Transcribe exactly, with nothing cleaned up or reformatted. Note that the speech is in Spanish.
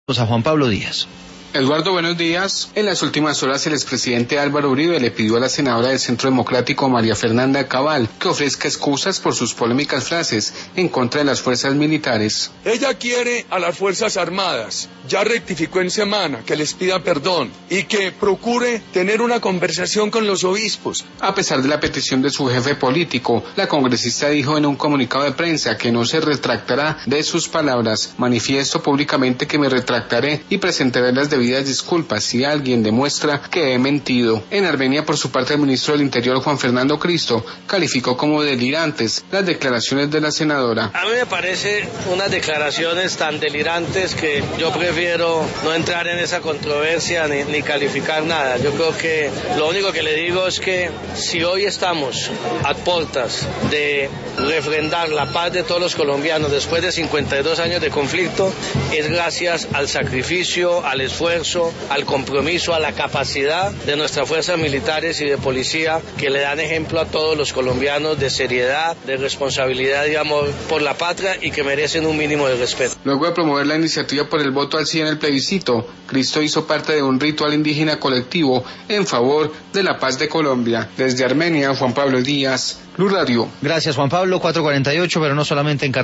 A Juan Pablo Díaz. Eduardo, buenos días. En las últimas horas el expresidente Álvaro Uribe le pidió a la senadora del Centro Democrático María Fernanda Cabal que ofrezca excusas por sus polémicas frases en contra de las fuerzas militares. Ella quiere a las Fuerzas Armadas, ya rectificó en semana, que les pida perdón y que procure tener una conversación con los obispos. A pesar de la petición de su jefe político, la congresista dijo en un comunicado de prensa que no se retractará de sus palabras. Manifiesto públicamente que me retractaré y presentaré las debidas disculpas si alguien demuestra que he mentido. En Armenia, por su parte, el ministro del Interior, Juan Fernando Cristo, calificó como delirantes las declaraciones de la senadora. A mí me parece unas declaraciones tan delirantes que yo prefiero no entrar en esa controversia ni, ni calificar nada. Yo creo que lo único que le digo es que si hoy estamos a puertas de refrendar la paz de todos los colombianos después de cincuenta y dos años de conflicto, es gracias al sacrificio, al esfuerzo, al compromiso, a la capacidad de nuestras fuerzas militares y de policía que le dan ejemplo a todos los colombianos de seriedad, de responsabilidad y amor por la patria y que merecen un mínimo de respeto. Luego de promover la iniciativa por el voto al sí en el plebiscito, Cristo hizo parte de un ritual indígena colectivo en favor de la paz de Colombia. Desde Armenia, Juan Pablo Díaz, Blue Radio. Gracias, Juan Pablo. cuatro cuarenta y ocho, pero no solamente en